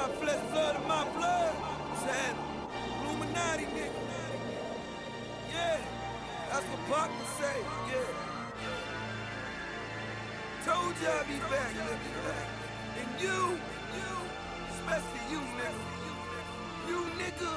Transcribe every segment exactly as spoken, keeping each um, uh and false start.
my flesh, blood of my blood. Said Illuminati nigga. Yeah, that's what Pac would say. Yeah. Told you I'd be back, nigga. And you, you, especially you, nigga. You nigga.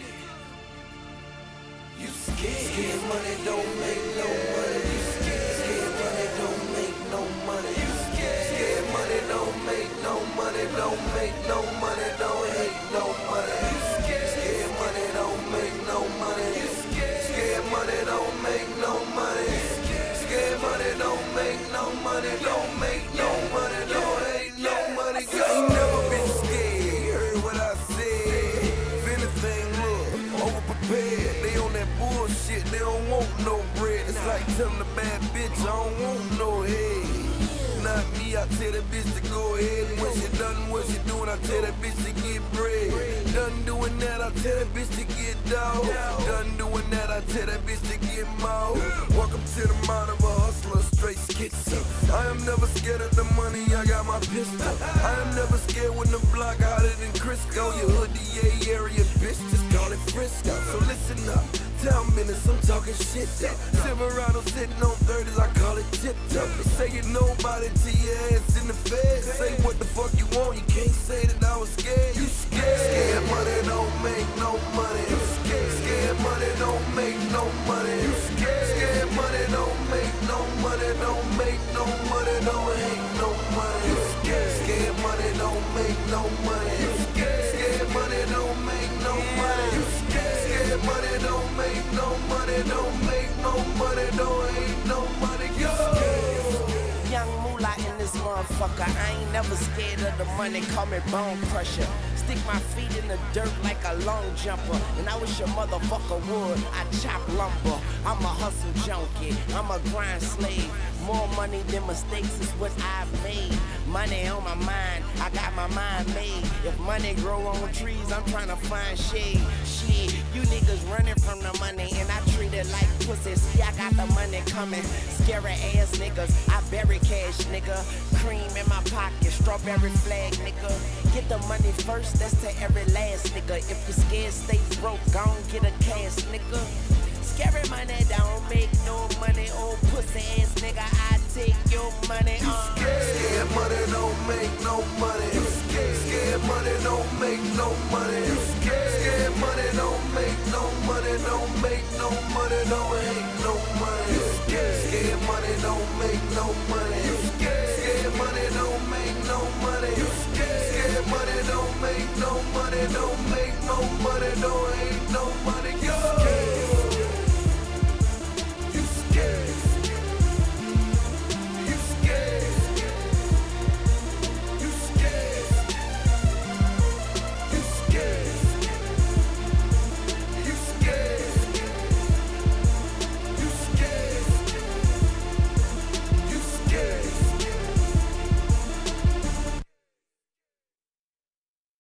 You scared? Scared money don't make no money. You scared? Scared money don't make no money. You scared? Scared money don't make no money. Don't make no money. Don't hate no money. You scared? Scared money don't make no money. You scared? Scared money don't make no money. Scared money don't make no money. Don't make no money. Don't hate no money. I ain't never been scared. Heard what I said. If anything, look overprepared. They on that bullshit. They don't want no bread. It's like telling a bad bitch I don't want no head. Not me, I tell that bitch to go ahead. And when she done what she doing, I tell that bitch to get bread. Done doing that, I tell that bitch to get dog. Done doing that, I tell that bitch to get mouth. Welcome to the mind of a hustler, straight schizo. I am never scared of the money, I got my pistol. I am never scared when the block hotter than Crisco. Your hoodie, yeah, area, bitch, just call it Frisco. So listen up, town minutes, I'm talking shit though. Silverado sitting on thirties, I call it tip top. They say you nobody till your ass in the fed. Say what the fuck you want, you can't say that I was scared. You scared? Scared money don't make no money. You scared? Scared money don't make no money. You scared? Scared money don't make no money. Don't make no money. Don't hate no money. You scared? Scared money don't make no money. You scared? Scared money don't make no money. You scared? Scared money don't make no money. Don't make no money. Don't hate no money. You scared? Young moolah in this motherfucker. I ain't never scared of the money. Call me bone crusher. Stick my feet in the dirt like a long jumper. And I wish a motherfucker would. I chop lumber. I'm a hustle junkie. I'm a grind slave. More money than mistakes is what I've made. Money on my mind. I got my mind made. If money grow on trees, I'm trying to find shade. Shit, you niggas running from the money and I treat it like pussy. See, I got the money coming. Scary ass niggas. I bury cash, nigga. Cream in my pocket. Strawberry flag, nigga. Get the money first, that's to every last nigga. If you scared, stay broke, gon' get a cash, nigga. Scary money don't make no money, old pussy ass nigga. I take your money on. Scared money don't make no money. You scared? Scared money don't make no money. You scared? Scared money don't make no money. Don't make no money. Don't hate no money. You scared? Scared money don't make no money. You